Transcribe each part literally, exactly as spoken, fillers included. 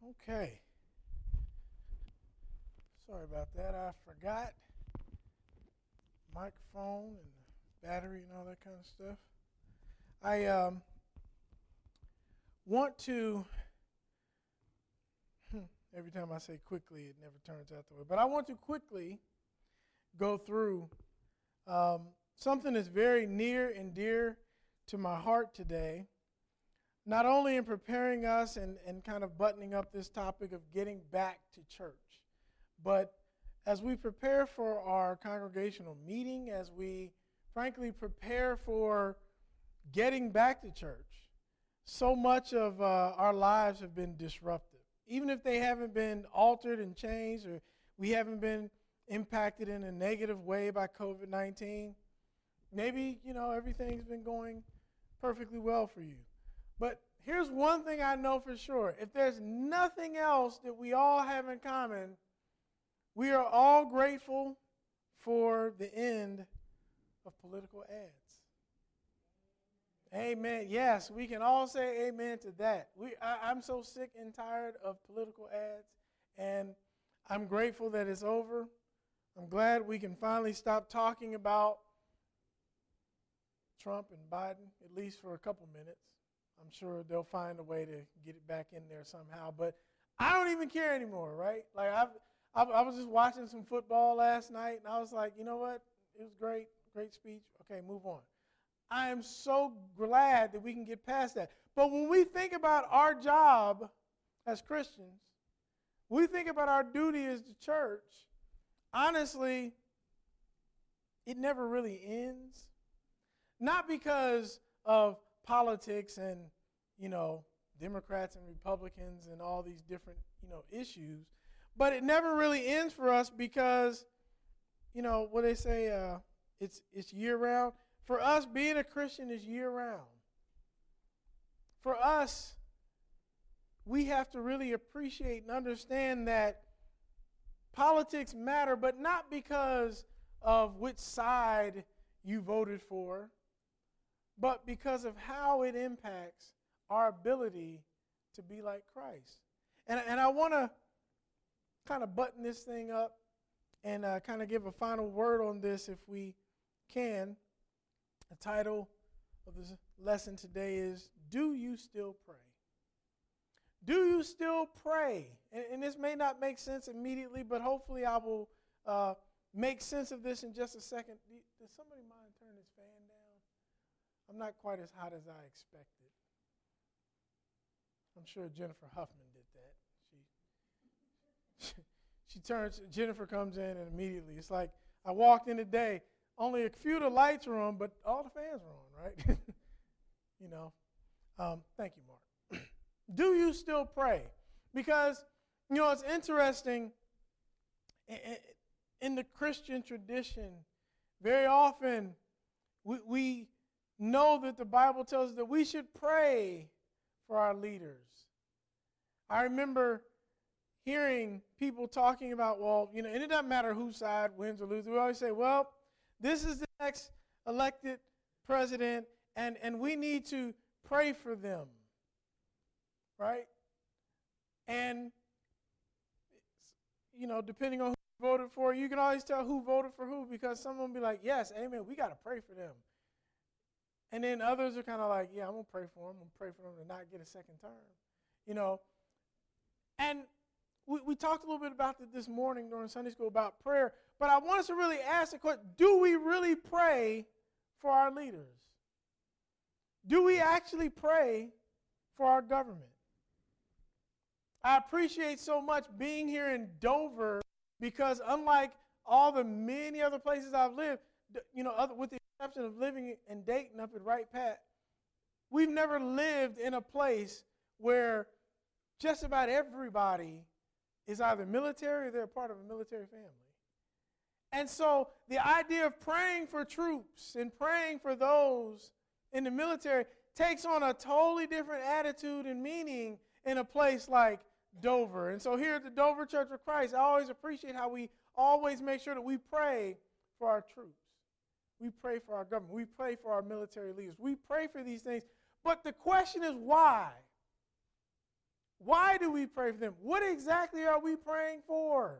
Okay. Sorry about that. I forgot microphone and battery and all that kind of stuff. I um, want to, every time I say quickly, it never turns out the way, but I want to quickly go through um, something that's very near and dear to my heart today, not only in preparing us and, and kind of buttoning up this topic of getting back to church, but as we prepare for our congregational meeting, as we frankly prepare for getting back to church, so much of uh, our lives have been disrupted. Even if they haven't been altered and changed, or we haven't been impacted in a negative way by covid nineteen, maybe, you know, everything's been going perfectly well for you. But here's one thing I know for sure. If there's nothing else that we all have in common, we are all grateful for the end of political ads. Amen. Yes, we can all say amen to that. We, I, I'm so sick and tired of political ads, and I'm grateful that it's over. I'm glad we can finally stop talking about Trump and Biden, at least for a couple minutes. I'm sure they'll find a way to get it back in there somehow, but I don't even care anymore, right? Like I've, I've, I was just watching some football last night, and I was like, you know what? It was great, great speech. Okay, move on. I am so glad that we can get past that. But when we think about our job as Christians, we think about our duty as the church, honestly, it never really ends. Not because of politics and, you know, Democrats and Republicans and all these different, you know, issues, but it never really ends for us because, you know, what they say, uh, it's it's year-round. For us, being a Christian is year-round. For us, we have to really appreciate and understand that politics matter, but not because of which side you voted for, but because of how it impacts our ability to be like Christ. And, and I want to kind of button this thing up and uh, kind of give a final word on this if we can. The title of this lesson today is, Do You Still Pray? Do you still pray? And, and this may not make sense immediately, but hopefully I will uh, make sense of this in just a second. Does somebody mind turning this fan down? I'm not quite as hot as I expected. I'm sure Jennifer Huffman did that. She, she, she turns, Jennifer comes in and immediately, it's like, I walked in today, only a few of the lights were on, but all the fans were on, right? you know. Um, thank you, Mark. Do you still pray? Because, you know, it's interesting, in, in the Christian tradition, very often we, we know that the Bible tells us that we should pray for our leaders. I remember hearing people talking about, well, you know, and it doesn't matter whose side wins or loses. We always say, well, this is the next elected president, and, and we need to pray for them, right? And, you know, depending on who you voted for, you can always tell who voted for who because someone will be like, yes, amen, we got to pray for them. And then others are kind of like, yeah, I'm going to pray for them. I'm going to pray for them to not get a second term, you know. And we, we talked a little bit about it this morning during Sunday school about prayer, but I want us to really ask the question, do we really pray for our leaders? Do we actually pray for our government? I appreciate so much being here in Dover because unlike all the many other places I've lived, you know, other, with the exception of living in Dayton up at Wright Pat, we've never lived in a place where just about everybody is either military or they're part of a military family. And so the idea of praying for troops and praying for those in the military takes on a totally different attitude and meaning in a place like Dover. And so here at the Dover Church of Christ, I always appreciate how we always make sure that we pray for our troops. We pray for our government. We pray for our military leaders. We pray for these things. But the question is why? Why do we pray for them? What exactly are we praying for?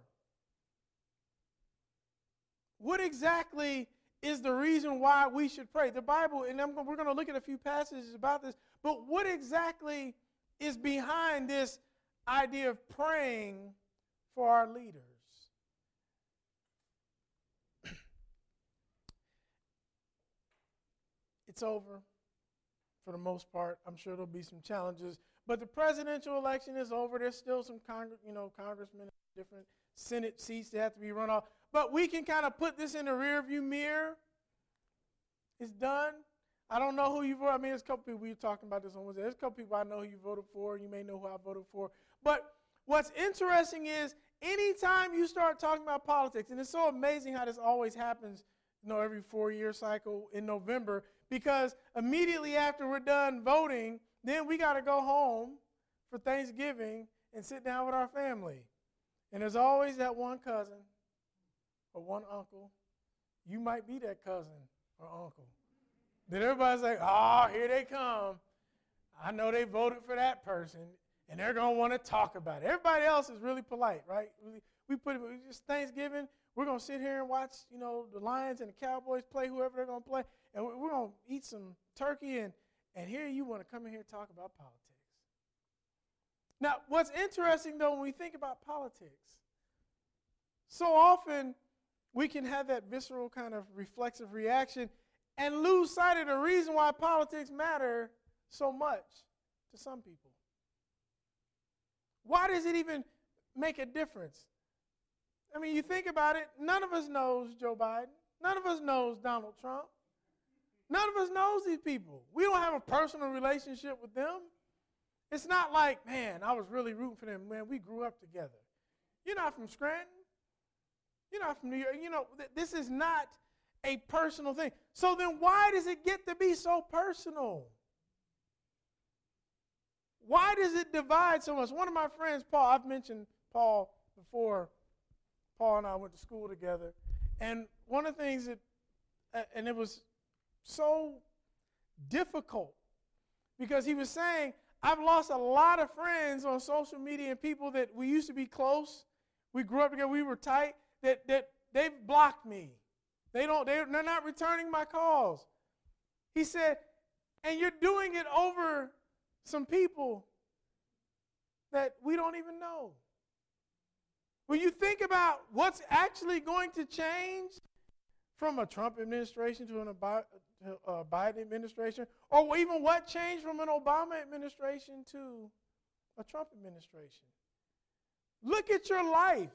What exactly is the reason why we should pray? The Bible, and I'm, we're going to look at a few passages about this, but what exactly is behind this idea of praying for our leaders? It's over for the most part. I'm sure there'll be some challenges, but the presidential election is over. There's still some Congress, you know, congressmen, different Senate seats that have to be run off. But we can kind of put this in the rearview mirror. It's done. I don't know who you voted. I mean, there's a couple people, we were talking about this on Wednesday. There's a couple people I know who you voted for. You may know who I voted for. But what's interesting is anytime you start talking about politics, and it's so amazing how this always happens, you know, every four-year cycle in November, because immediately after we're done voting, then we got to go home for Thanksgiving and sit down with our family. And there's always that one cousin or one uncle. You might be that cousin or uncle. Then everybody's like, oh, here they come. I know they voted for that person, and they're going to want to talk about it. Everybody else is really polite, right? We, we put it, just Thanksgiving, we're going to sit here and watch, you know, the Lions and the Cowboys play, whoever they're going to play, and we're going to eat some turkey, and, and here you want to come in here and talk about politics. Now, what's interesting, though, when we think about politics, so often we can have that visceral kind of reflexive reaction and lose sight of the reason why politics matter so much to some people. Why does it even make a difference? I mean, you think about it, none of us knows Joe Biden. None of us knows Donald Trump. None of us knows these people. We don't have a personal relationship with them. It's not like, man, I was really rooting for them. Man, we grew up together. You're not from Scranton. You're not from New York. You know, th- this is not a personal thing. So then why does it get to be so personal? Why does it divide so much? One of my friends, Paul, I've mentioned Paul before. Paul and I went to school together. And one of the things that, uh, and it was so difficult because he was saying, I've lost a lot of friends on social media and people that we used to be close. We grew up together. We were tight. That that they've blocked me. They don't. They're, they're not returning my calls. He said, and you're doing it over some people that we don't even know. When you think about what's actually going to change from a Trump administration to an a Biden administration, or even what changed from an Obama administration to a Trump administration, look at your life.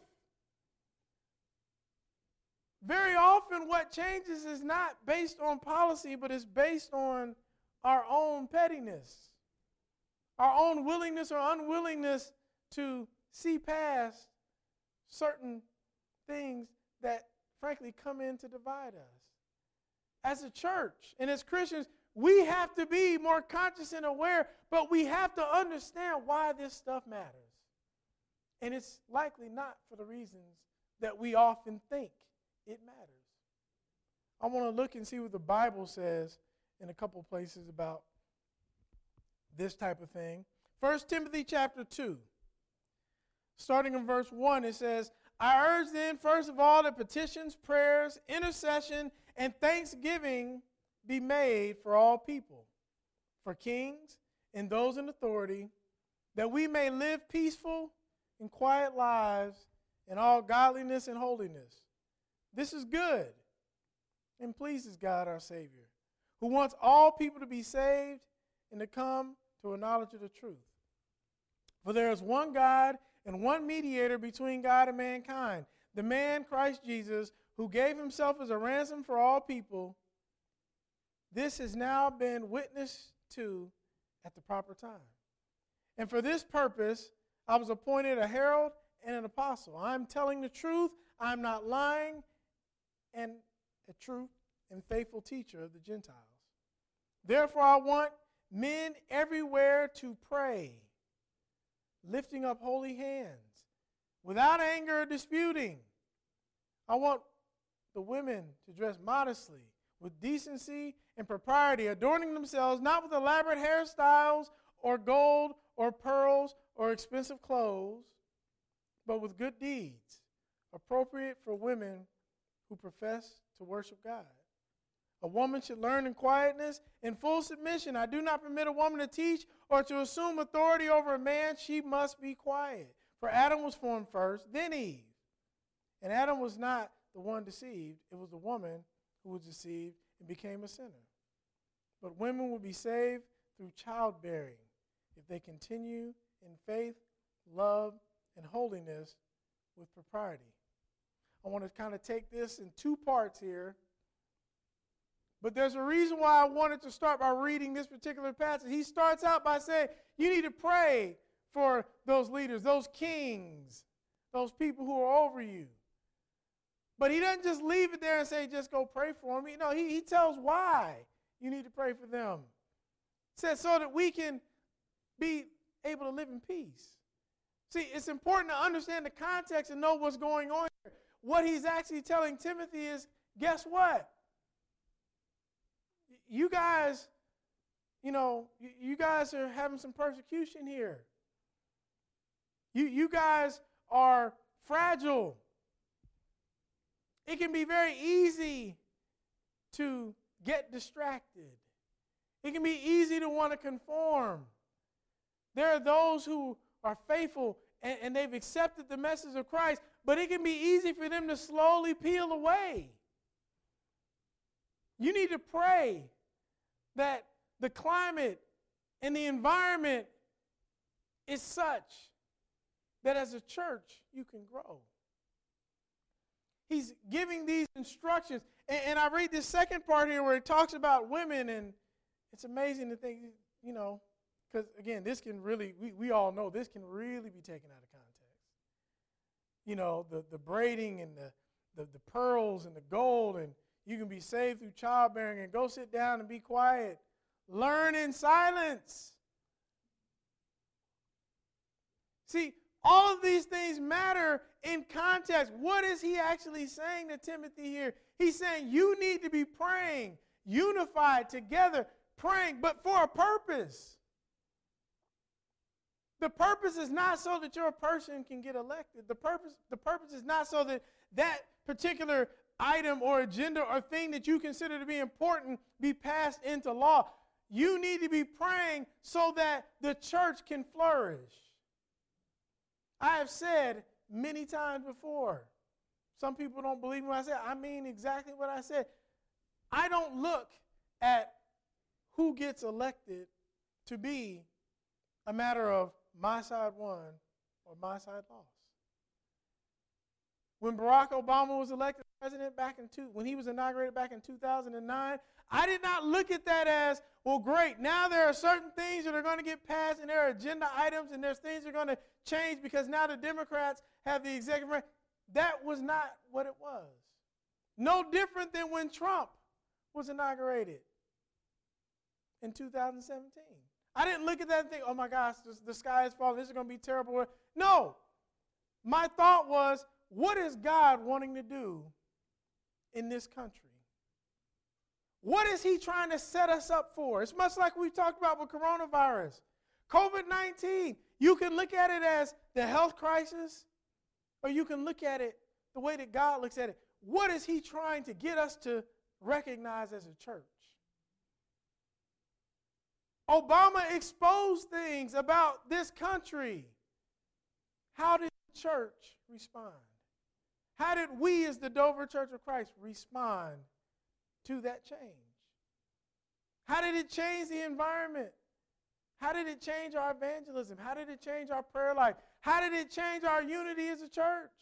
Very often what changes is not based on policy, but it's based on our own pettiness, our own willingness or unwillingness to see past certain things that, frankly, come in to divide us. As a church and as Christians, we have to be more conscious and aware, but we have to understand why this stuff matters. And it's likely not for the reasons that we often think it matters. I want to look and see what the Bible says in a couple places about this type of thing. First Timothy chapter two. Starting in verse one, it says, I urge then, first of all, that petitions, prayers, intercession, and thanksgiving be made for all people, for kings and those in authority, that we may live peaceful and quiet lives in all godliness and holiness. This is good and pleases God our Savior, who wants all people to be saved and to come to a knowledge of the truth. For there is one God and one mediator between God and mankind, the man Christ Jesus, who gave himself as a ransom for all people. This has now been witnessed to at the proper time. And for this purpose, I was appointed a herald and an apostle. I'm telling the truth. I'm not lying. And a true and faithful teacher of the Gentiles. Therefore, I want men everywhere to pray, lifting up holy hands, without anger or disputing. I want the women to dress modestly, with decency and propriety, adorning themselves not with elaborate hairstyles or gold or pearls or expensive clothes, but with good deeds, appropriate for women who profess to worship God. A woman should learn in quietness, in full submission. I do not permit a woman to teach or to assume authority over a man. She must be quiet. For Adam was formed first, then Eve. And Adam was not the one deceived. It was the woman who was deceived and became a sinner. But women will be saved through childbearing if they continue in faith, love, and holiness with propriety. I want to kind of take this in two parts here. But there's a reason why I wanted to start by reading this particular passage. He starts out by saying, you need to pray for those leaders, those kings, those people who are over you. But he doesn't just leave it there and say, just go pray for them. You know, he, he tells why you need to pray for them. He says, so that we can be able to live in peace. See, it's important to understand the context and know what's going on here. What he's actually telling Timothy is, guess what? You guys, you know, you guys are having some persecution here. You, you guys are fragile. It can be very easy to get distracted. It can be easy to want to conform. There are those who are faithful and, and they've accepted the message of Christ, but it can be easy for them to slowly peel away. You need to pray that the climate and the environment is such that as a church you can grow. He's giving these instructions. And, and I read this second part here where it talks about women, and it's amazing to think, you know, because, again, this can really, we, we all know this can really be taken out of context. You know, the, the braiding and the, the, the pearls and the gold, and you can be saved through childbearing, and go sit down and be quiet. Learn in silence. See, all of these things matter in context. What is he actually saying to Timothy here? He's saying you need to be praying, unified together, praying, but for a purpose. The purpose is not so that your person can get elected. The purpose, the purpose is not so that that particular item or agenda or thing that you consider to be important be passed into law. You need to be praying so that the church can flourish. I have said many times before, some people don't believe me when I say, I mean exactly what I said. I don't look at who gets elected to be a matter of my side won or my side lost. When Barack Obama was elected president back in two, when he was inaugurated back in two thousand nine, I did not look at that as, well, great, now there are certain things that are going to get passed and there are agenda items and there's things that are going to change because now the Democrats have the executive branch. That was not what it was. No different than when Trump was inaugurated in two thousand seventeen. I didn't look at that and think, oh my gosh, this, the sky is falling, this is going to be terrible. No. My thought was, what is God wanting to do in this country? What is he trying to set us up for? It's much like we talked about with coronavirus. COVID nineteen, you can look at it as the health crisis, or you can look at it the way that God looks at it. What is he trying to get us to recognize as a church? Obama exposed things about this country. How did the church respond? How did we as the Dover Church of Christ respond to that change? How did it change the environment? How did it change our evangelism? How did it change our prayer life? How did it change our unity as a church?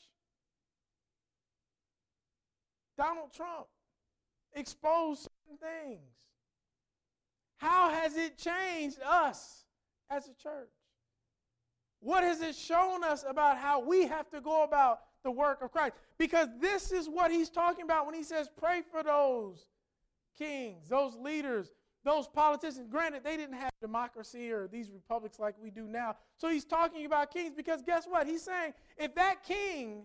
Donald Trump exposed certain things. How has it changed us as a church? What has it shown us about how we have to go about the work of Christ? Because this is what he's talking about when he says pray for those kings, those leaders, those politicians. Granted, they didn't have democracy or these republics like we do now. So he's talking about kings because guess what? He's saying if that king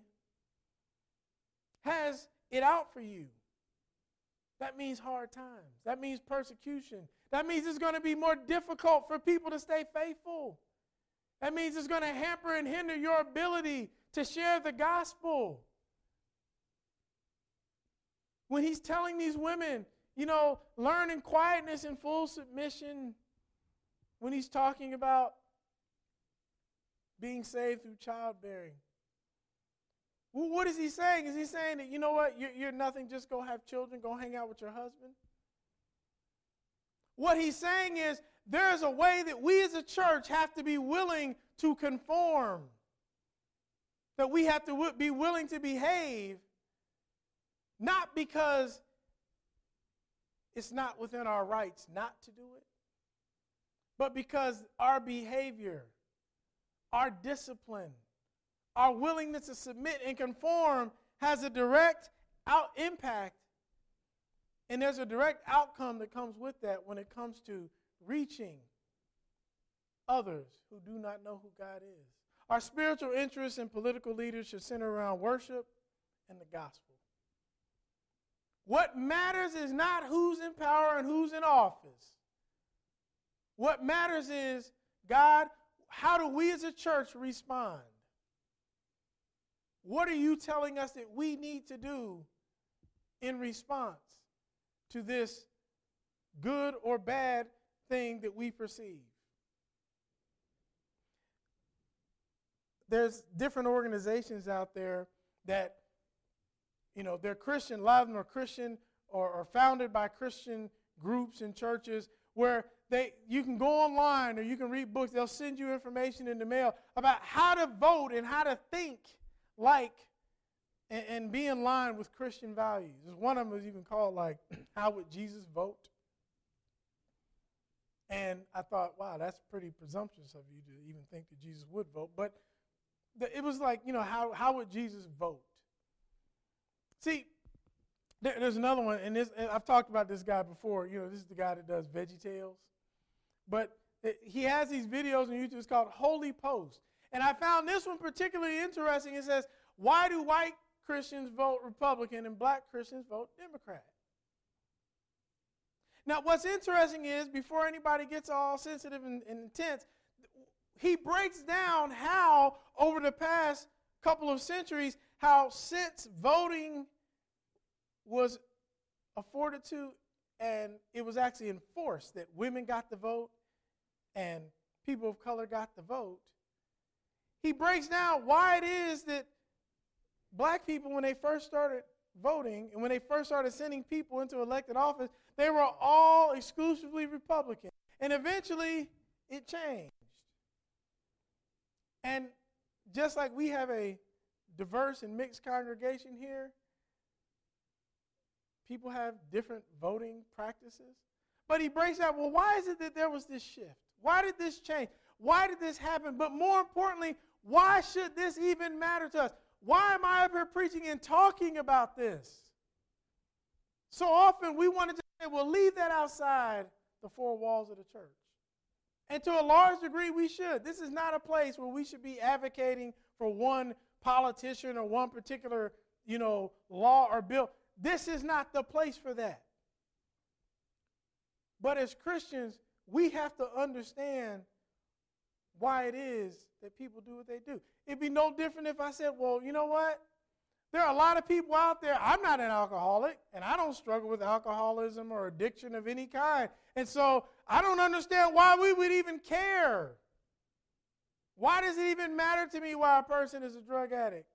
has it out for you, that means hard times. That means persecution. That means it's going to be more difficult for people to stay faithful. That means it's going to hamper and hinder your ability to share the gospel. When he's telling these women, you know, learn in quietness and full submission, when he's talking about being saved through childbearing, well, what is he saying? Is he saying that, you know what, you're, you're nothing, just go have children, go hang out with your husband? What he's saying is there is a way that we as a church have to be willing to conform, that we have to w- be willing to behave, not because it's not within our rights not to do it, but because our behavior, our discipline, our willingness to submit and conform has a direct out impact, and there's a direct outcome that comes with that when it comes to reaching others who do not know who God is. Our spiritual interests and political leaders should center around worship and the gospel. What matters is not who's in power and who's in office. What matters is, God, how do we as a church respond? What are you telling us that we need to do in response to this good or bad thing that we perceive? There's different organizations out there that, you know, they're Christian. A lot of them are Christian or, or founded by Christian groups and churches where they you can go online or you can read books. They'll send you information in the mail about how to vote and how to think like and, and be in line with Christian values. There's one of them is even called like, How Would Jesus Vote? And I thought, wow, that's pretty presumptuous of you to even think that Jesus would vote. But the, it was like, you know, how, how would Jesus vote? See, there, there's another one, and this and I've talked about this guy before. You know, this is the guy that does VeggieTales. But it, he has these videos on YouTube. It's called Holy Post. And I found this one particularly interesting. It says, why do white Christians vote Republican and black Christians vote Democrat? Now, what's interesting is, before anybody gets all sensitive and, and intense, he breaks down how, over the past couple of centuries, how since voting was afforded to and it was actually enforced that women got the vote and people of color got the vote, he breaks down why it is that black people, when they first started voting and when they first started sending people into elected office, they were all exclusively Republican. And eventually, it changed. And just like we have a diverse and mixed congregation here, people have different voting practices. But he breaks out, well, why is it that there was this shift? Why did this change? Why did this happen? But more importantly, why should this even matter to us? Why am I up here preaching and talking about this? So often we want to just say, well, leave that outside the four walls of the church. And to a large degree, we should. This is not a place where we should be advocating for one politician or one particular, you know, law or bill. This is not the place for that. But as Christians, we have to understand why it is that people do what they do. It'd be no different if I said, well, you know what? There are a lot of people out there. I'm not an alcoholic, and I don't struggle with alcoholism or addiction of any kind. And so I don't understand why we would even care. Why does it even matter to me why a person is a drug addict?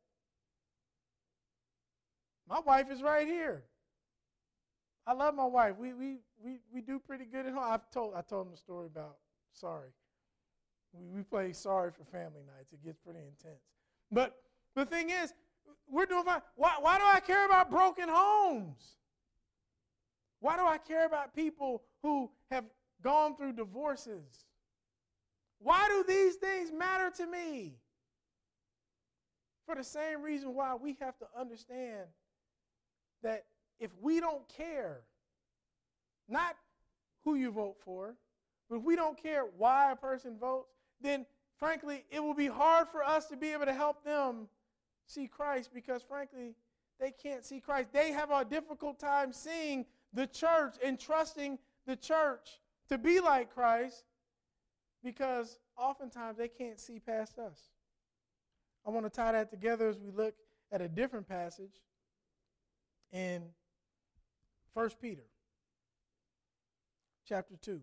My wife is right here. I love my wife. We we we we do pretty good at home. I've told I told them the story about Sorry. We we play Sorry for family nights. It gets pretty intense. But the thing is, we're doing fine. Why why do I care about broken homes? Why do I care about people who have gone through divorces? Why do these things matter to me? For the same reason why we have to understand that if we don't care, not who you vote for, but if we don't care why a person votes, then frankly, it will be hard for us to be able to help them see Christ because frankly, they can't see Christ. They have a difficult time seeing the church and trusting the church to be like Christ because oftentimes they can't see past us. I want to tie that together as we look at a different passage in First Peter chapter two.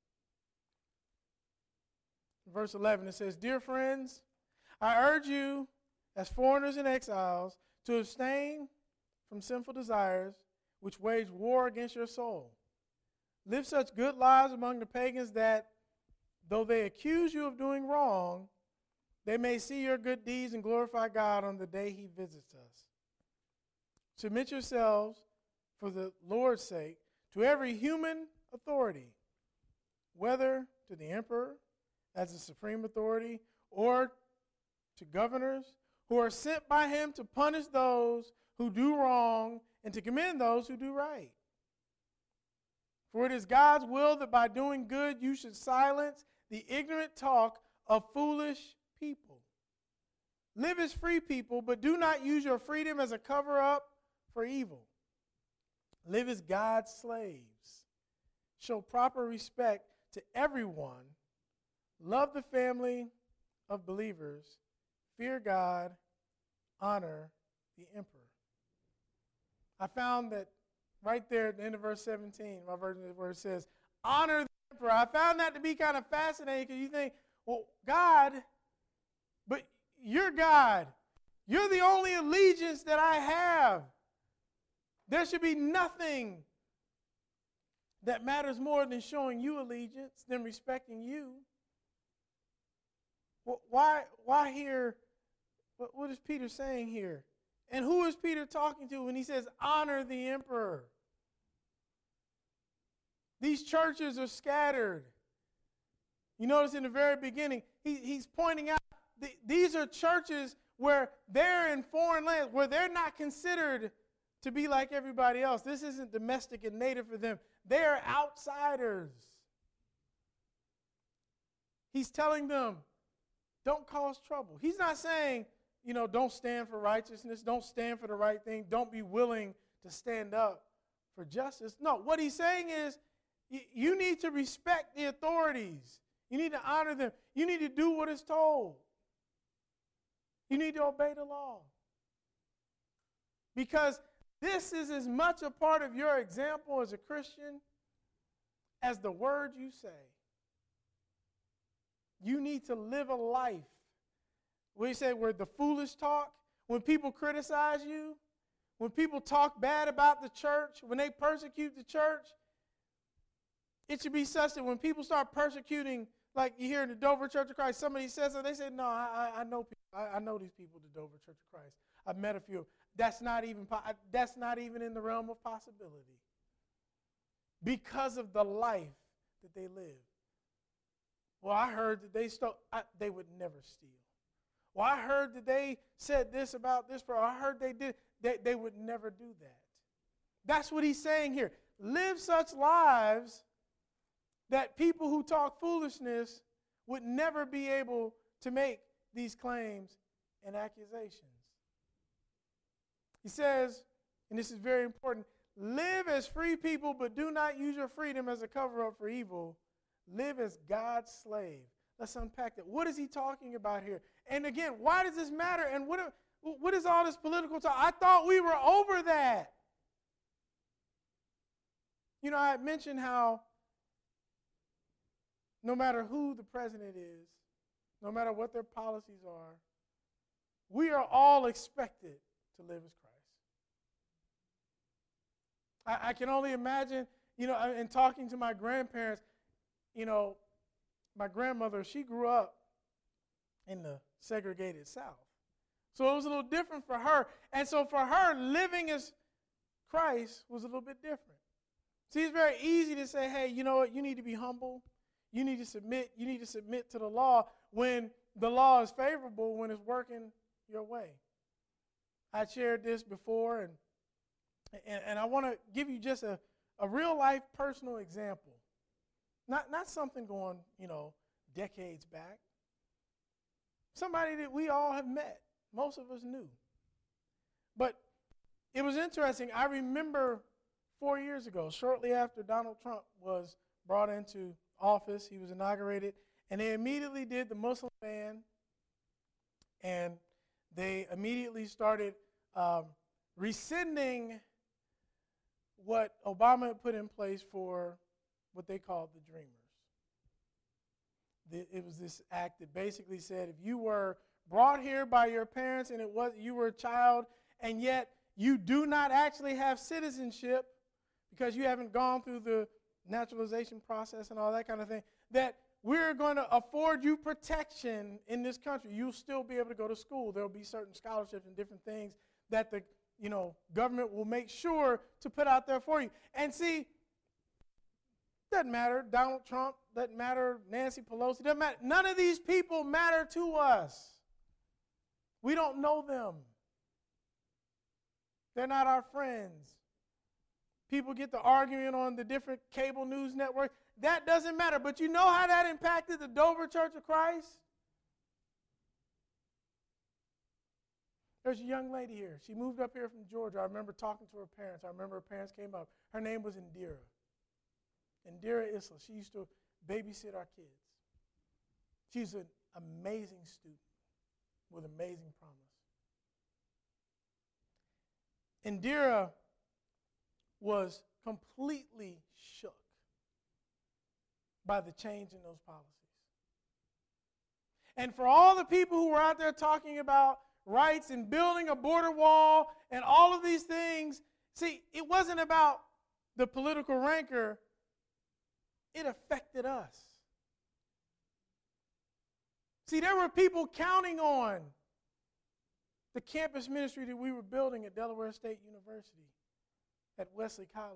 Verse eleven, it says, "Dear friends, I urge you as foreigners and exiles to abstain from sinful desires which wage war against your soul. Live such good lives among the pagans that, though they accuse you of doing wrong, they may see your good deeds and glorify God on the day he visits us. Submit yourselves, for the Lord's sake, to every human authority, whether to the emperor as the supreme authority or to governors who are sent by him to punish those who do wrong and to commend those who do right. For it is God's will that by doing good you should silence the ignorant talk of foolish people. Live as free people, but do not use your freedom as a cover-up for evil. Live as God's slaves. Show proper respect to everyone. Love the family of believers. Fear God. Honor the emperor." I found that right there at the end of verse seventeen, my version is where it says, "Honor the emperor." I found that to be kind of fascinating because you think, well, God, but you're God. You're the only allegiance that I have. There should be nothing that matters more than showing you allegiance, than respecting you. Well, why, why here? What, what is Peter saying here? And who is Peter talking to when he says, honor the emperor? These churches are scattered. You notice in the very beginning, he, he's pointing out th- these are churches where they're in foreign lands, where they're not considered to be like everybody else. This isn't domestic and native for them. They are outsiders. He's telling them, don't cause trouble. He's not saying, you know, don't stand for righteousness, don't stand for the right thing, don't be willing to stand up for justice. No, what he's saying is y- you need to respect the authorities. You need to honor them. You need to do what is told. You need to obey the law. Because this is as much a part of your example as a Christian as the word you say. You need to live a life. We say where the foolish talk, when people criticize you, when people talk bad about the church, when they persecute the church, it should be such that when people start persecuting, like you hear in the Dover Church of Christ, somebody says it, they say, no, I, I know people. I, I know these people at the Dover Church of Christ. I've met a few. That's not even that's not even in the realm of possibility. Because of the life that they live. Well, I heard that they stole. I, they would never steal. Well, I heard that they said this about this. Or I heard they did. They, they would never do that. That's what he's saying here. Live such lives that people who talk foolishness would never be able to make these claims and accusations. He says, and this is very important, live as free people, but do not use your freedom as a cover-up for evil. Live as God's slave. Let's unpack that. What is he talking about here? And again, why does this matter? And what, what is all this political talk? I thought we were over that. You know, I had mentioned how no matter who the president is, no matter what their policies are, we are all expected to live as Christ. I, I can only imagine, you know, in talking to my grandparents, you know, my grandmother, she grew up in the segregated South. So it was a little different for her. And so for her, living as Christ was a little bit different. See, it's very easy to say, hey, you know what, you need to be humble. You need to submit. You need to submit to the law when the law is favorable, when it's working your way. I shared this before, and and, and I want to give you just a, a real-life personal example. Not, not something going, you know, decades back. Somebody that we all have met. Most of us knew. But it was interesting. I remember four years ago, shortly after Donald Trump was brought into office. He was inaugurated, and they immediately did the Muslim ban, and they immediately started um, rescinding what Obama had put in place for what they called the Dreamers. The, it was this act that basically said if you were brought here by your parents and it was you were a child and yet you do not actually have citizenship because you haven't gone through the naturalization process and all that kind of thing, that we're going to afford you protection in this country. You'll still be able to go to school. There will be certain scholarships and different things that the you know government will make sure to put out there for you. And see, doesn't matter Donald Trump, doesn't matter Nancy Pelosi, doesn't matter. None of these people matter to us. We don't know them. They're not our friends. People get to arguing on the different cable news networks. That doesn't matter. But you know how that impacted the Dover Church of Christ? There's a young lady here. She moved up here from Georgia. I remember talking to her parents. I remember her parents came up. Her name was Indira. Indira Isla. She used to babysit our kids. She's an amazing student with amazing promise. Indira was completely shook by the change in those policies. And for all the people who were out there talking about rights and building a border wall and all of these things, see, it wasn't about the political rancor. It affected us. See, there were people counting on the campus ministry that we were building at Delaware State University, at Wesley College.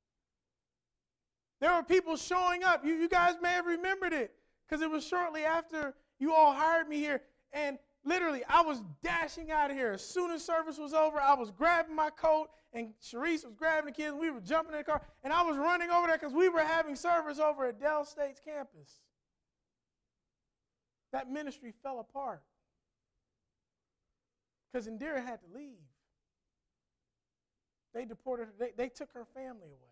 There were people showing up. You, you guys may have remembered it because it was shortly after you all hired me here. And literally, I was dashing out of here. As soon as service was over, I was grabbing my coat, and Sharice was grabbing the kids, and we were jumping in the car. And I was running over there because we were having service over at Del State's campus. That ministry fell apart because Indira had to leave. They deported her. They, they took her family away.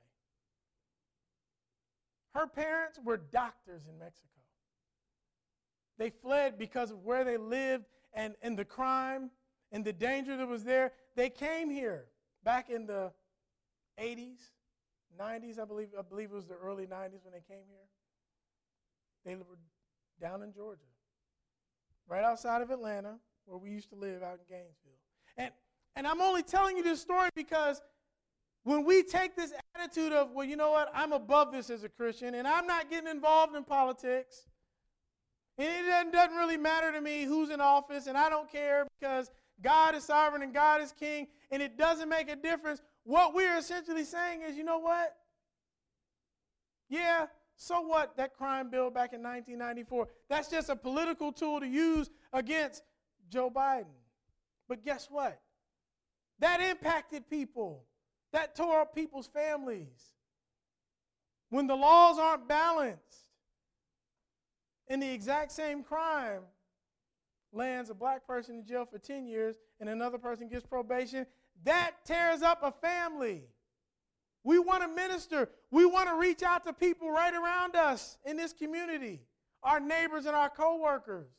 Her parents were doctors in Mexico. They fled because of where they lived and, and the crime and the danger that was there. They came here back in the eighties, nineties, I believe. I believe it was the early nineties when they came here. They were down in Georgia, right outside of Atlanta, where we used to live out in Gainesville. And, and I'm only telling you this story because when we take this attitude of, well, you know what, I'm above this as a Christian, and I'm not getting involved in politics, and it doesn't, doesn't really matter to me who's in office, and I don't care because God is sovereign and God is king, and it doesn't make a difference. What we're essentially saying is, you know what? Yeah, so what, that crime bill back in nineteen ninety-four, that's just a political tool to use against Joe Biden. But guess what? That impacted people. That tore up people's families. When the laws aren't balanced, and the exact same crime lands a black person in jail for ten years and another person gets probation, that tears up a family. We want to minister. We want to reach out to people right around us in this community, our neighbors and our coworkers.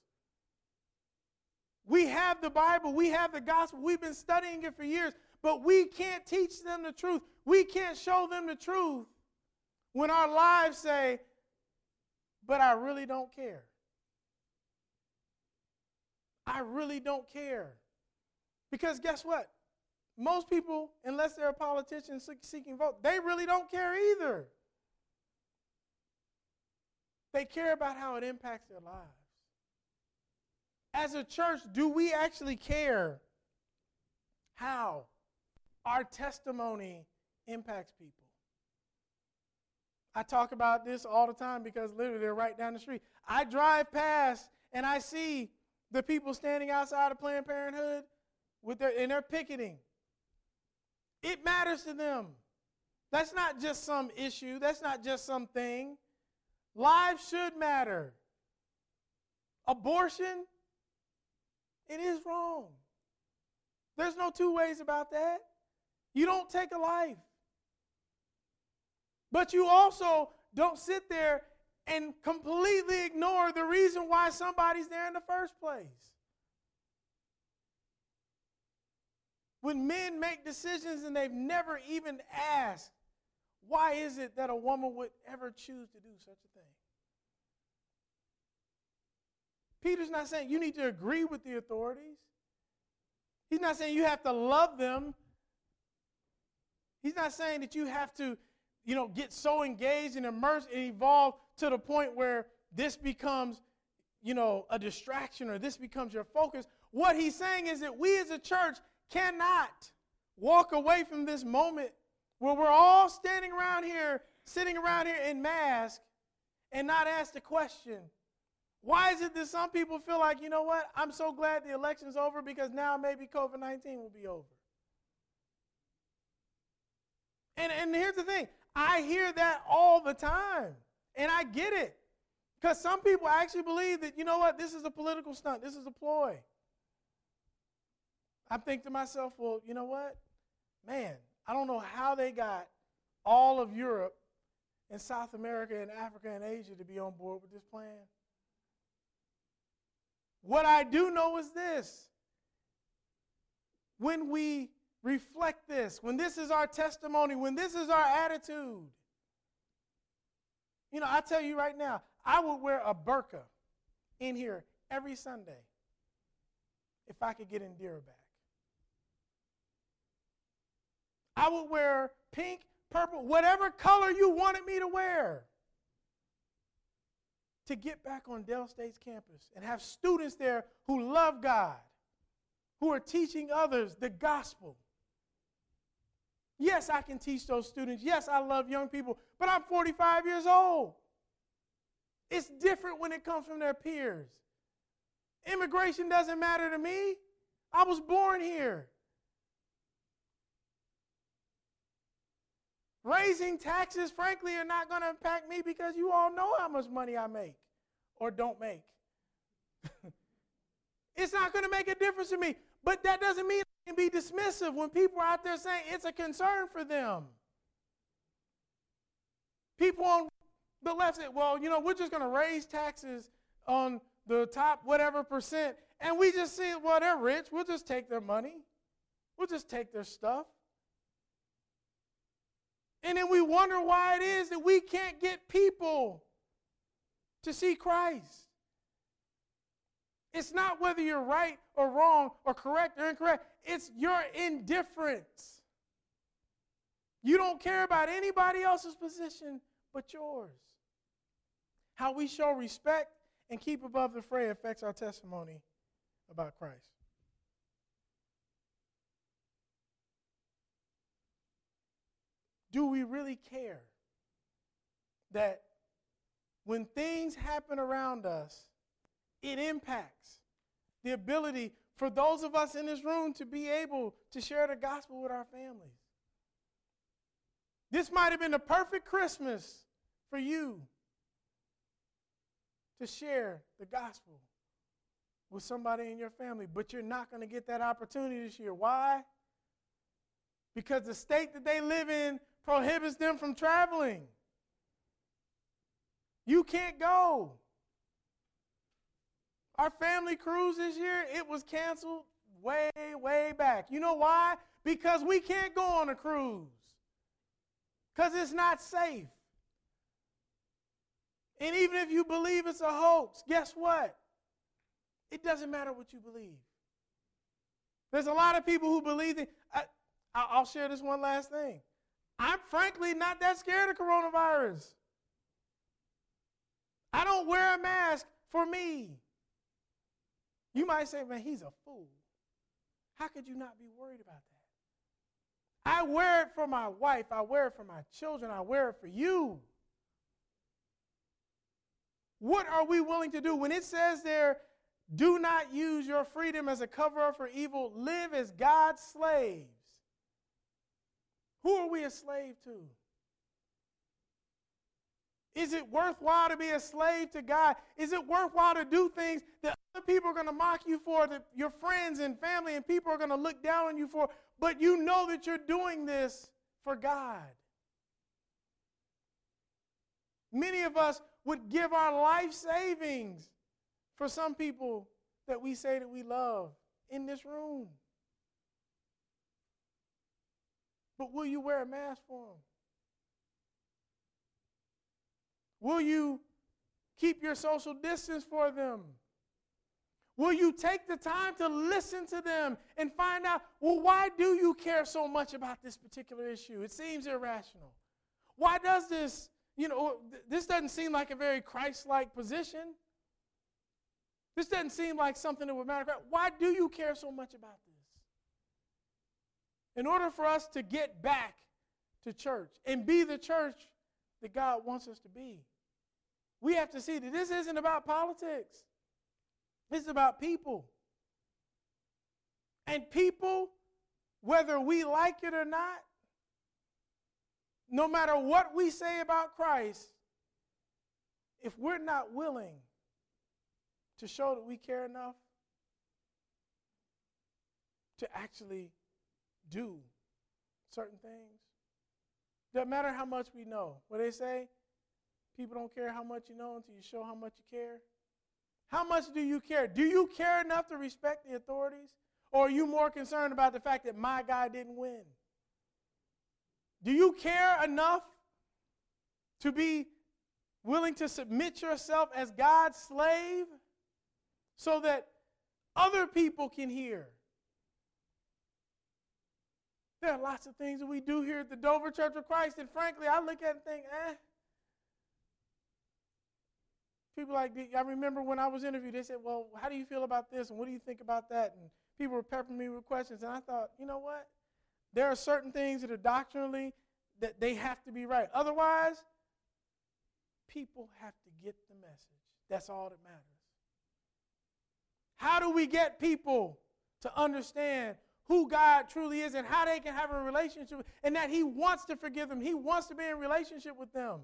We have the Bible. We have the gospel. We've been studying it for years, but we can't teach them the truth. We can't show them the truth when our lives say, but I really don't care. I really don't care. Because guess what? Most people, unless they're a politician seeking vote, they really don't care either. They care about how it impacts their lives. As a church, do we actually care how our testimony impacts people? I talk about this all the time because literally they're right down the street. I drive past and I see the people standing outside of Planned Parenthood with their, and they're picketing. It matters to them. That's not just some issue. That's not just something. Lives should matter. Abortion, it is wrong. There's no two ways about that. You don't take a life. But you also don't sit there and completely ignore the reason why somebody's there in the first place. When men make decisions and they've never even asked, why is it that a woman would ever choose to do such a thing? Peter's not saying you need to agree with the authorities. He's not saying you have to love them. He's not saying that you have to, you know, get so engaged and immersed and evolve to the point where this becomes, you know, a distraction or this becomes your focus. What he's saying is that we as a church cannot walk away from this moment where we're all standing around here, sitting around here in masks and not ask the question, why is it that some people feel like, you know what, I'm so glad the election's over because now maybe covid nineteen will be over. And, and here's the thing. I hear that all the time, and I get it. Because some people actually believe that, you know what, this is a political stunt. This is a ploy. I think to myself, well, you know what? Man, I don't know how they got all of Europe and South America and Africa and Asia to be on board with this plan. What I do know is this. When we reflect this, when this is our testimony, when this is our attitude, you know, I tell you right now, I would wear a burqa in here every Sunday if I could get Indira back. I would wear pink, purple, whatever color you wanted me to wear to get back on Dell State's campus and have students there who love God, who are teaching others the gospel. Yes, I can teach those students. Yes, I love young people, but I'm forty-five years old. It's different when it comes from their peers. Immigration doesn't matter to me. I was born here. Raising taxes, frankly, are not going to impact me because you all know how much money I make or don't make. It's not going to make a difference to me. But that doesn't mean I can be dismissive when people are out there saying it's a concern for them. People on the left say, well, you know, we're just going to raise taxes on the top whatever percent. And we just see, well, they're rich. We'll just take their money. We'll just take their stuff. And then we wonder why it is that we can't get people to see Christ. It's not whether you're right or wrong or correct or incorrect. It's your indifference. You don't care about anybody else's position but yours. How we show respect and keep above the fray affects our testimony about Christ. Do we really care that when things happen around us, it impacts the ability for those of us in this room to be able to share the gospel with our families? This might have been the perfect Christmas for you to share the gospel with somebody in your family, but you're not going to get that opportunity this year. Why? Because the state that they live in prohibits them from traveling. You can't go. Our family cruise this year, it was canceled way, way back. You know why? Because we can't go on a cruise. Because it's not safe. And even if you believe it's a hoax, guess what? It doesn't matter what you believe. There's a lot of people who believe that. I, I'll share this one last thing. I'm frankly not that scared of coronavirus. I don't wear a mask for me. You might say, man, he's a fool. How could you not be worried about that? I wear it for my wife. I wear it for my children. I wear it for you. What are we willing to do? When it says there, do not use your freedom as a cover-up for evil, live as God's slaves. Who are we a slave to? Is it worthwhile to be a slave to God? Is it worthwhile to do things that other people are going to mock you for, that your friends and family and people are going to look down on you for, but you know that you're doing this for God? Many of us would give our life savings for some people that we say that we love in this room. But will you wear a mask for them? Will you keep your social distance for them? Will you take the time to listen to them and find out, well, why do you care so much about this particular issue? It seems irrational. Why does this, you know, this doesn't seem like a very Christ-like position. This doesn't seem like something that would matter. Why do you care so much about this? In order for us to get back to church and be the church that God wants us to be, we have to see that this isn't about politics. This is about people. And people, whether we like it or not, no matter what we say about Christ, if we're not willing to show that we care enough to actually do certain things, doesn't matter how much we know. What they say, people don't care how much you know until you show how much you care. How much do you care? Do you care enough to respect the authorities? Or are you more concerned about the fact that my guy didn't win? Do you care enough to be willing to submit yourself as God's slave so that other people can hear? There are lots of things that we do here at the Dover Church of Christ, and frankly, I look at it and think, eh. People like, I remember when I was interviewed, they said, well, how do you feel about this, and what do you think about that? And people were peppering me with questions, and I thought, you know what? There are certain things that are doctrinally that they have to be right. Otherwise, people have to get the message. That's all that matters. How do we get people to understand who God truly is and how they can have a relationship and that he wants to forgive them? He wants to be in relationship with them.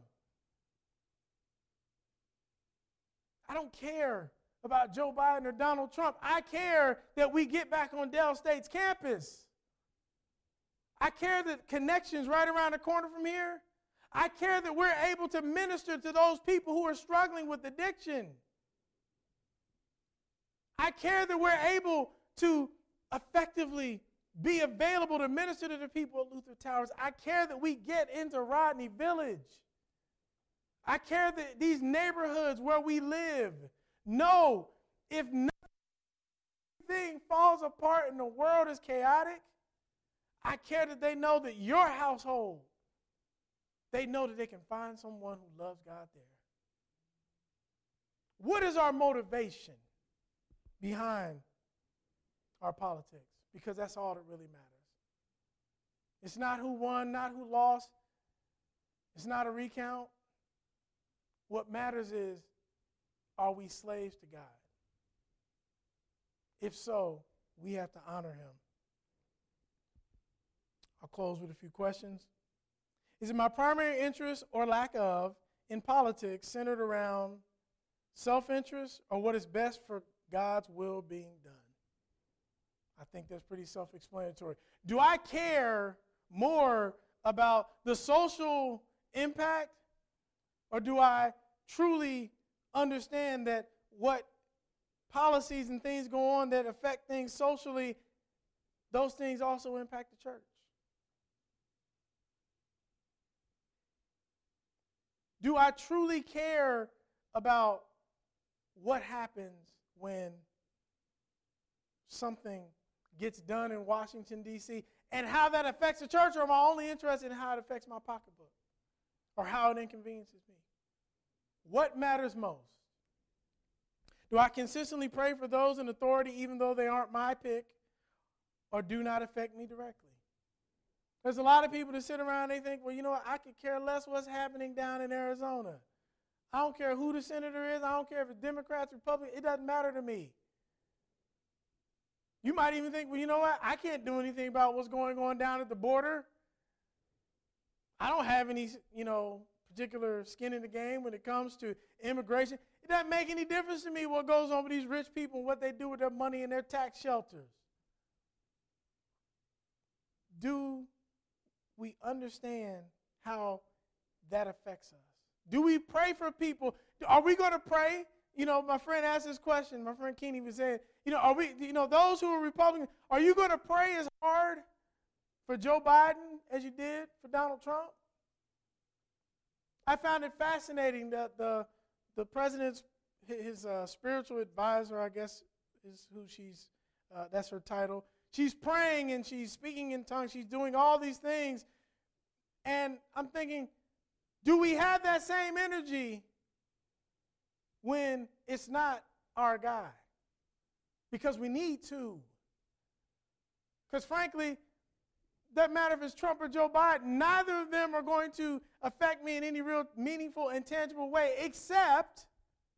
I don't care about Joe Biden or Donald Trump. I care that we get back on Dell State's campus. I care that connections right around the corner from here. I care that we're able to minister to those people who are struggling with addiction. I care that we're able to effectively be available to minister to the people at Luther Towers. I care that we get into Rodney Village. I care that these neighborhoods where we live know if nothing falls apart and the world is chaotic, I care that they know that your household, they know that they can find someone who loves God there. What is our motivation behind our politics? Because that's all that really matters. It's not who won, not who lost. It's not a recount. What matters is, are we slaves to God? If so, we have to honor him. I'll close with a few questions. Is it my primary interest or lack of in politics centered around self-interest or what is best for God's will being done? I think that's pretty self-explanatory. Do I care more about the social impact, or do I truly understand that what policies and things go on that affect things socially, those things also impact the church? Do I truly care about what happens when something gets done in Washington, D C, and how that affects the church, or am I only interested in how it affects my pocketbook or how it inconveniences me? What matters most? Do I consistently pray for those in authority even though they aren't my pick or do not affect me directly? There's a lot of people that sit around and they think, well, you know what, I could care less what's happening down in Arizona. I don't care who the senator is. I don't care if it's Democrats, Republicans. It doesn't matter to me. You might even think, well, you know what, I can't do anything about what's going on down at the border. I don't have any, you know, particular skin in the game when it comes to immigration. It doesn't make any difference to me what goes on with these rich people and what they do with their money in their tax shelters. Do we understand how that affects us? Do we pray for people? Are we going to pray? You know, my friend asked this question. My friend Keeney was saying, you know, are we, you know, those who are Republicans, are you going to pray as hard for Joe Biden as you did for Donald Trump? I found it fascinating that the the president's, his uh, spiritual advisor, I guess, is who she's, uh, that's her title. She's praying and she's speaking in tongues. She's doing all these things. And I'm thinking, do we have that same energy when it's not our guy? Because we need to. Because frankly, doesn't matter if it's Trump or Joe Biden, neither of them are going to affect me in any real meaningful and tangible way, except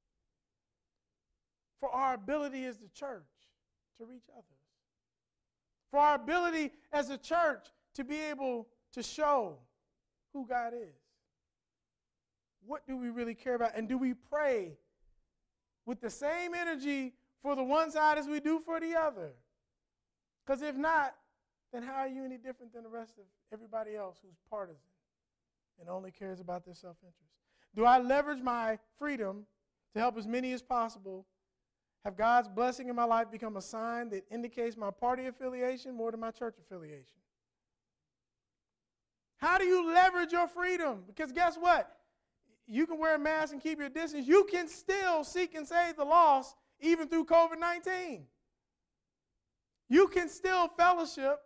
for our ability as the church to reach others. For our ability as a church to be able to show who God is. What do we really care about? And do we pray with the same energy for the one side as we do for the other? Because if not, then how are you any different than the rest of everybody else who's partisan and only cares about their self-interest? Do I leverage my freedom to help as many as possible? Have God's blessing in my life become a sign that indicates my party affiliation more than my church affiliation? How do you leverage your freedom? Because guess what? You can wear a mask and keep your distance. You can still seek and save the lost even through covid nineteen. You can still fellowship.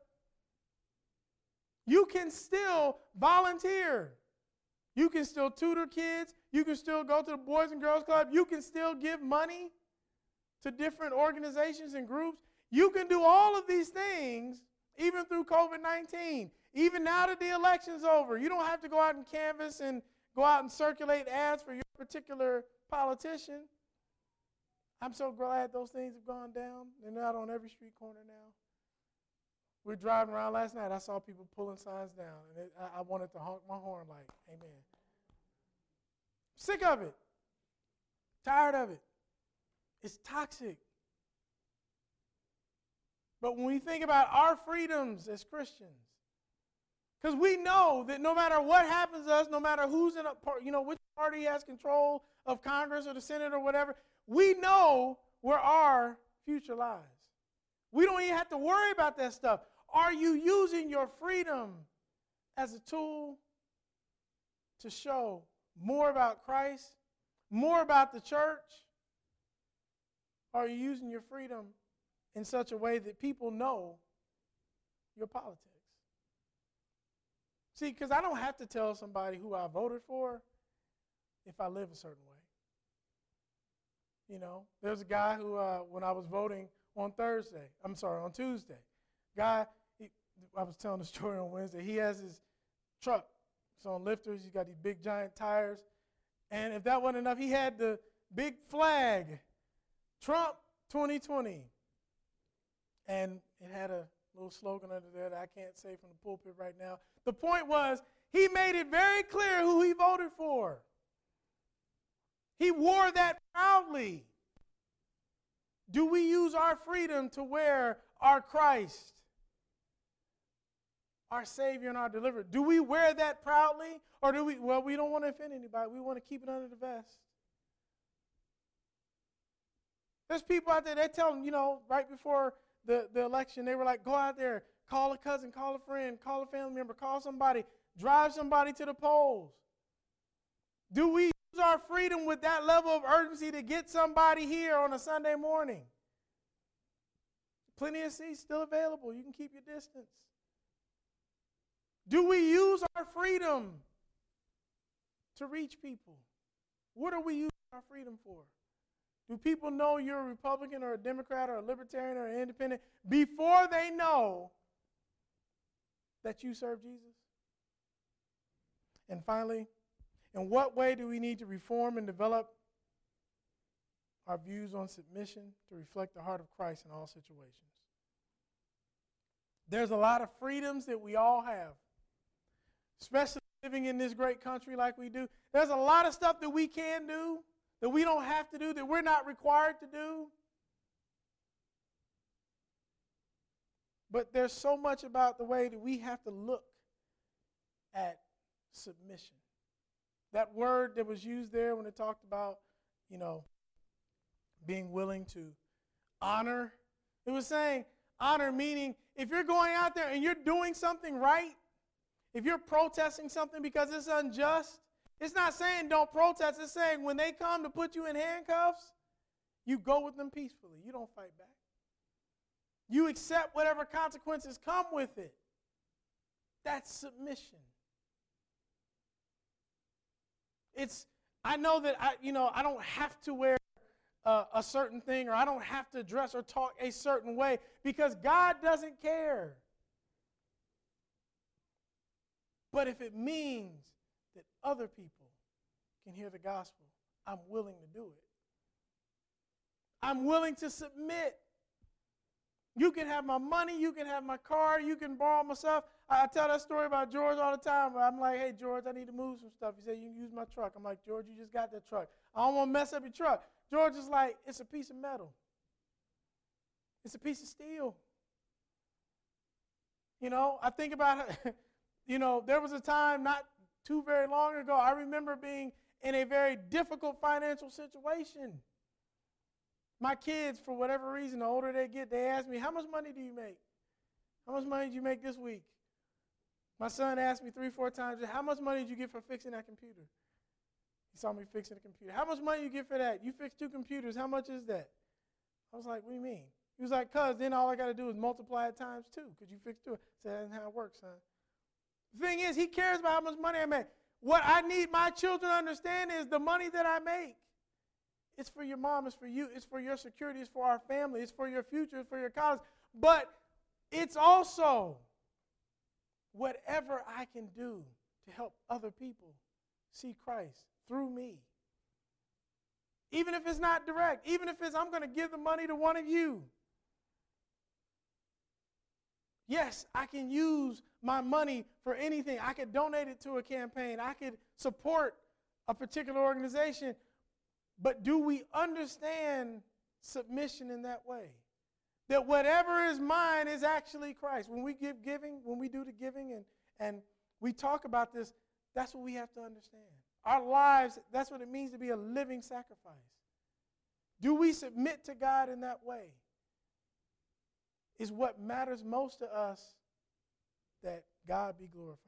You can still volunteer. You can still tutor kids. You can still go to the Boys and Girls Club. You can still give money to different organizations and groups. You can do all of these things even through covid nineteen. Even now that the election's over, you don't have to go out and canvass and go out and circulate ads for your particular politician. I'm so glad those things have gone down. They're not on every street corner now. We were driving around last night. I saw people pulling signs down, and it, I, I wanted to honk my horn like, amen. Sick of it. Tired of it. It's toxic. But when we think about our freedoms as Christians, because we know that no matter what happens to us, no matter who's in a part, you know, which party has control of Congress or the Senate or whatever, we know where our future lies. We don't even have to worry about that stuff. Are you using your freedom as a tool to show more about Christ, more about the church? Or are you using your freedom in such a way that people know your politics? See, because I don't have to tell somebody who I voted for if I live a certain way. You know, there's a guy who, uh, when I was voting on Thursday, I'm sorry, on Tuesday, guy, he, I was telling the story on Wednesday, he has his truck. It's on lifters. He's got these big giant tires. And if that wasn't enough, he had the big flag, Trump twenty twenty. And it had a little slogan under there that I can't say from the pulpit right now. The point was, he made it very clear who he voted for. He wore that proudly. Do we use our freedom to wear our Christ, our Savior and our Deliverer? Do we wear that proudly? Or do we, well, we don't want to offend anybody. We want to keep it under the vest. There's people out there, they tell them, you know, right before the, the election, they were like, go out there, call a cousin, call a friend, call a family member, call somebody, drive somebody to the polls. Do we use our freedom with that level of urgency to get somebody here on a Sunday morning? Plenty of seats still available. You can keep your distance. Do we use our freedom to reach people? What are we using our freedom for? Do people know you're a Republican or a Democrat or a Libertarian or an Independent before they know that you serve Jesus? And finally, in what way do we need to reform and develop our views on submission to reflect the heart of Christ in all situations? There's a lot of freedoms that we all have, especially living in this great country like we do. There's a lot of stuff that we can do, that we don't have to do, that we're not required to do. But there's so much about the way that we have to look at submission. that word that was used there when it talked about, you know, being willing to honor, it was saying honor meaning if you're going out there and you're doing something right, if you're protesting something because it's unjust, it's not saying don't protest. It's saying when they come to put you in handcuffs, you go with them peacefully. You don't fight back. You accept whatever consequences come with it. That's submission. It's, I know that I, you know, I don't have to wear uh, a certain thing, or I don't have to dress or talk a certain way because God doesn't care. But if it means that other people can hear the gospel, I'm willing to do it. I'm willing to submit. You can have my money, you can have my car, you can borrow my stuff. I, I tell that story about George all the time. I'm like, hey, George, I need to move some stuff. He said, you can use my truck. I'm like, George, you just got that truck. I don't want to mess up your truck. George is like, it's a piece of metal. It's a piece of steel. You know, I think about it. You know, there was a time not too very long ago, I remember being in a very difficult financial situation. My kids, for whatever reason, the older they get, they ask me, how much money do you make? How much money did you make this week? My son asked me three, four times, how much money did you get for fixing that computer? He saw me fixing the computer. How much money you get for that? You fixed two computers. How much is that? I was like, what do you mean? He was like, cuz then all I got to do is multiply it times two because you fixed two. I said, that's not how it works, son. The thing is, he cares about how much money I make. What I need my children to understand is the money that I make, it's for your mom, it's for you, it's for your security, it's for our family, it's for your future, it's for your college. But it's also whatever I can do to help other people see Christ through me. Even if it's not direct, even if it's I'm going to give the money to one of you. Yes, I can use my money for anything. I could donate it to a campaign. I could support a particular organization. But do we understand submission in that way? That whatever is mine is actually Christ. When we give giving, when we do the giving and, and we talk about this, that's what we have to understand. Our lives, that's what it means to be a living sacrifice. Do we submit to God in that way? Is what matters most to us that God be glorified.